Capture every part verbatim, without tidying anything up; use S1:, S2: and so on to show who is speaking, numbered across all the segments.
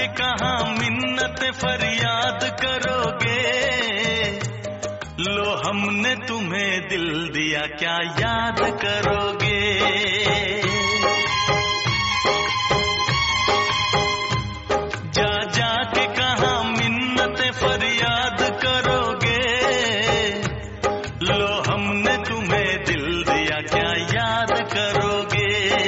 S1: के कहाँ मिन्नत फरियाद करोगे। लो हमने तुम्हें दिल दिया क्या याद करोगे। जा जा के कहाँ मिन्नत फरियाद करोगे। लो हमने तुम्हें दिल दिया क्या याद करोगे।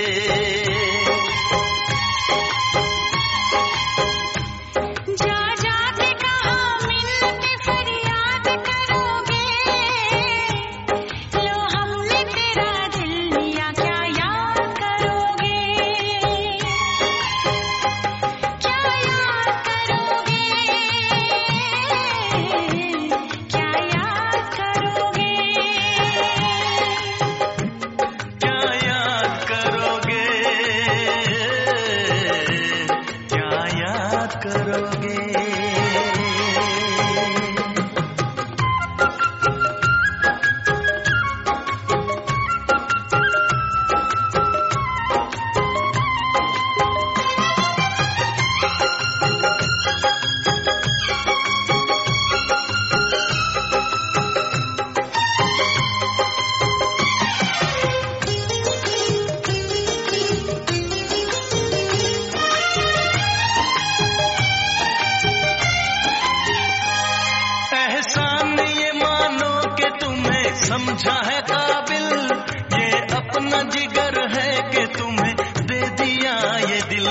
S1: समझा है काबिल ये अपना जिगर है कि तुम्हें दे दिया ये दिल।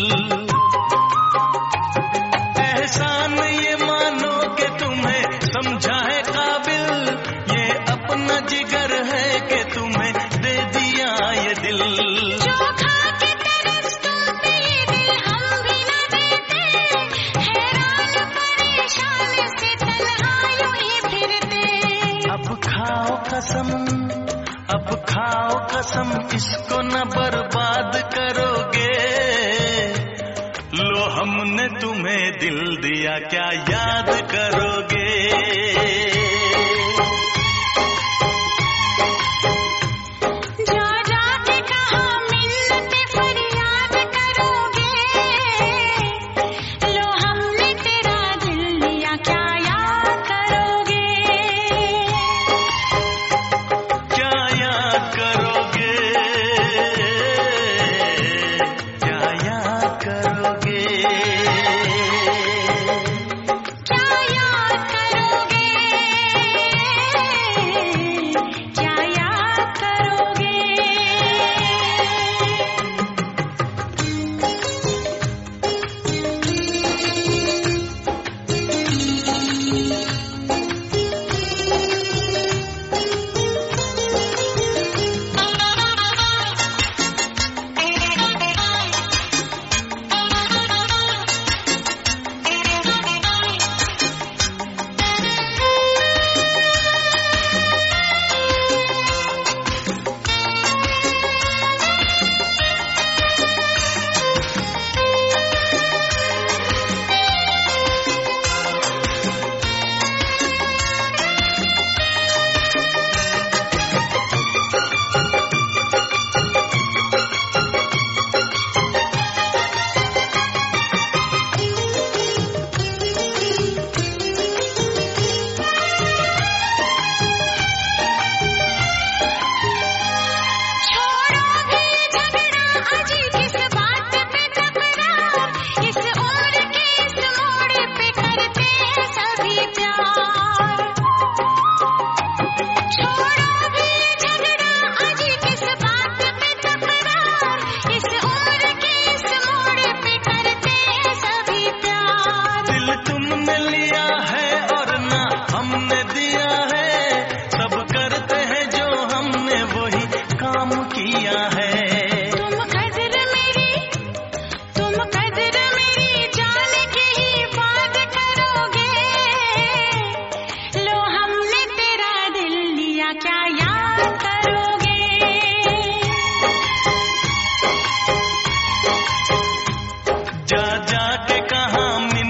S1: एहसान ये मानो कि तुम्हें समझा है काबिल ये अपना जिगर है कि तुम्हें दे दिया ये दिल।
S2: जो खा के तरसतों पे ये दिल हम भी न देते, हैरान परेशान से तन्हा यूं ही फिरते।
S1: अब खाओ कसम अब खाओ कसम इसको न बर्बाद करोगे। लो हमने तुम्हें दिल दिया क्या याद करोगे।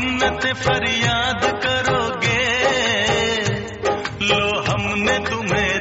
S1: फरियाद करोगे। लो हमने तुम्हें